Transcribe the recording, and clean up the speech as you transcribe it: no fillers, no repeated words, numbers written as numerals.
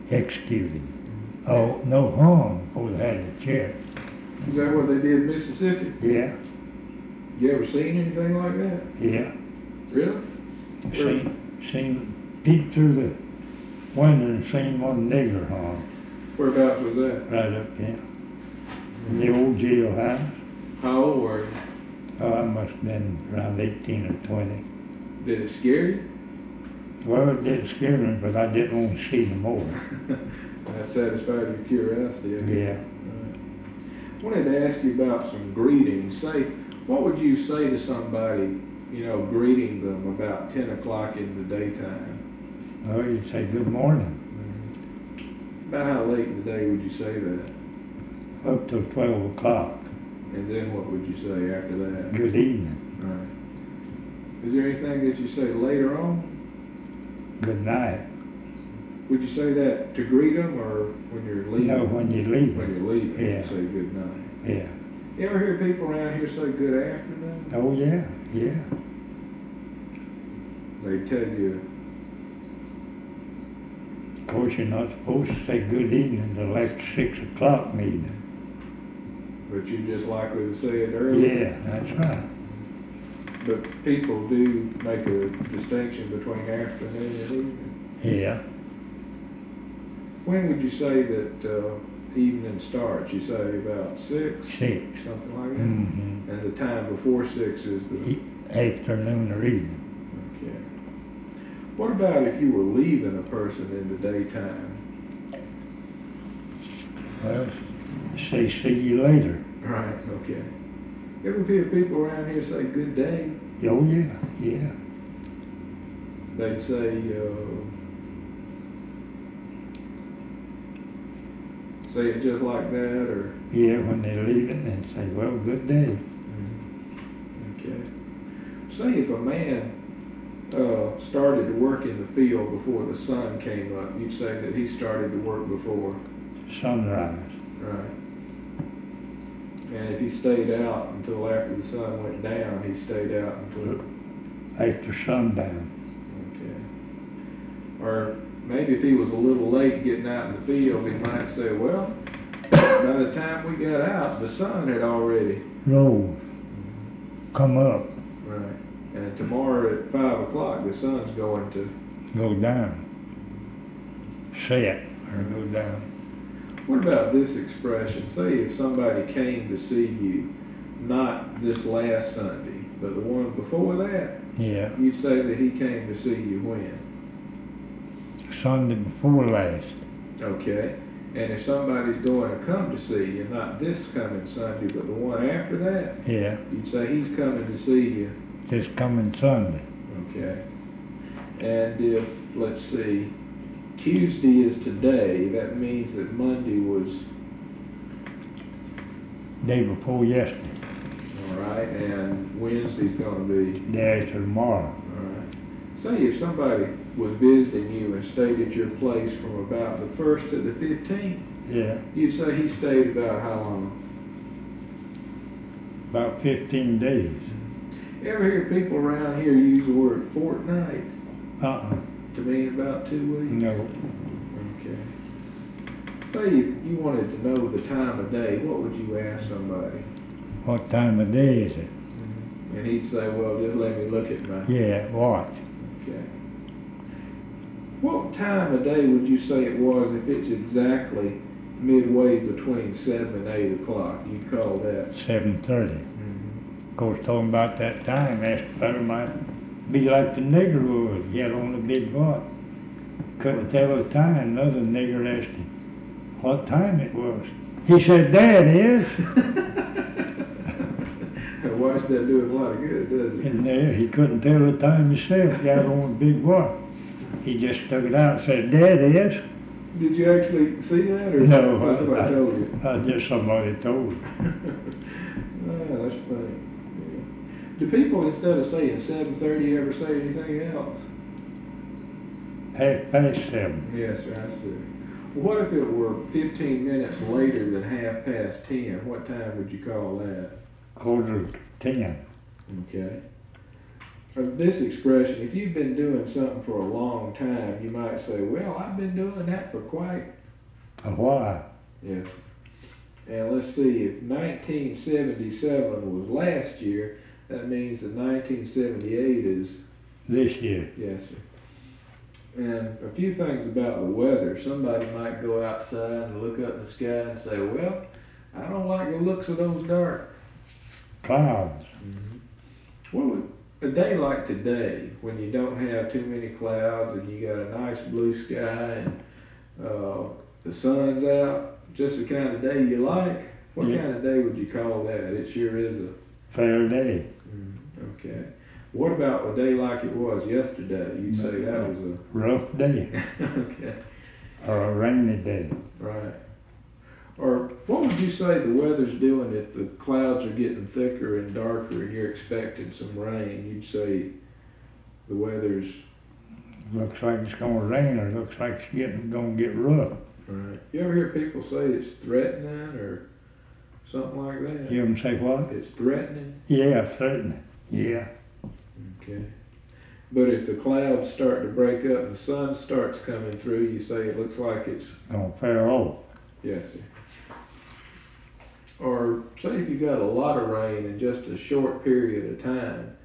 executed. Oh, no harm before they had the check. Is that what they did in Mississippi? Yeah, You ever seen anything like that? yeah. Really? Seen, peeked through the window and seen one nigger hung Whereabouts was that? right up there. In the old jailhouse. How old were you? Oh, I must have been around 18 or 20. Did it scare you? Well, it did scare me, but I didn't want to see no more. That satisfied your curiosity. I guess. Yeah. I wanted to ask you about some greetings. What would you say to somebody, greeting them about 10 o'clock in the daytime? Well, you'd say good morning. About how late in the day would you say that? Up till 12 o'clock. And then what would you say after that? Good evening. Right. Is there anything that you say later on? Good night. Would you say that to greet them or when you're leaving? No, when you leave. When you're leaving, Yeah. you say good night. Yeah. You ever hear people around here say good afternoon? Oh, yeah, yeah. They tell you, Of course, you're not supposed to say good evening till after 6 o'clock meeting. but you're just likely to say it early. Yeah, that's right. But people do make a distinction between afternoon and evening. Yeah. When would you say that evening starts? You say about 6? 6. Something like that? Mm-hmm. And the time before 6 is the... Afternoon or evening. Okay. What about if you were leaving a person in the daytime? Well, say see you later. Right, okay. You ever hear people around here say good day? Oh, yeah, yeah. They'd say, say it just like that, or... Yeah, when they're leaving, and say, well, good day. Okay. Say if a man started to work in the field before the sun came up, you'd say that he started to work before. Sunrise. Right. And if he stayed out until after the sun went down, he stayed out until... After sundown. Okay. Or maybe if he was a little late getting out in the field, he might say, well, by the time we got out, the sun had already... Rose. Come up. Right. And tomorrow at 5 o'clock, the sun's going to... Go down. Set or go down. What about this expression? Say if somebody came to see you, not this last Sunday, but the one before that, Yeah. you'd say that he came to see you when? Sunday before last. Okay. And if somebody's going to come to see you, not this coming Sunday, but the one after that, Yeah. you'd say he's coming to see you. This coming Sunday. Okay. And if, let's see, Tuesday is today, that means that Monday was... Day before yesterday. All right, and Wednesday's going to be... Day after tomorrow. All right. Say if somebody was visiting you and stayed at your place from about the 1st to the 15th, Yeah. you'd say he stayed about how long? About 15 days. You ever hear people around here use the word fortnight Uh-uh. to mean about 2 weeks? No. Okay. Say if you wanted to know the time of day, what would you ask somebody? What time of day is it? And he'd say, well, just let me look at my... Yeah, watch. Okay. What time of day would you say it was if it's exactly midway between 7 and 8 o'clock? You'd call that... 7:30. Of course, talking about that time, that fellow might be like the nigger was. He had on a big watch. Couldn't tell the time. Another nigger asked him what time it was. He said, there it is. Watch that do him a lot of good, doesn't it? And there, he couldn't tell the time himself. He had on a big watch. He just stuck it out and said, there it is. Did you actually see that, or No, somebody told you? Just somebody told me. Ah, that's funny. Yeah. Do people, instead of saying 7:30, ever say anything else? 7:30. Yes, sir, I see. Well, what if it were 15 minutes later than 10:30? What time would you call that? 9:45. Okay. this expression, if you've been doing something for a long time, you might say, well, I've been doing that for quite, A while. yeah. And let's see, if 1977 was last year, that means that 1978 is, This year. yes, sir. And a few things about the weather. Somebody might go outside and look up in the sky and say, well, I don't like the looks of those dark. Clouds. What would a day like today, when you don't have too many clouds and you got a nice blue sky and the sun's out, just the kind of day you like, what Yeah. kind of day would you call that? It sure is a, Fair day. okay. What about a day like it was yesterday? You'd say that was Rough day. a, okay, Or a rainy day. right. Or what would you say the weather's doing if the clouds are getting thicker and darker and you're expecting some rain? You'd say the weather's, Looks like it's gonna rain, or looks like it's gonna get rough. right. You ever hear people say it's threatening or something like that? Hear them say what? It's threatening? Yeah, certainly. Yeah. Okay. But if the clouds start to break up and the sun starts coming through, you say it looks like it's, Gonna fair off. yes, sir. Or say if you got a lot of rain in just a short period of time,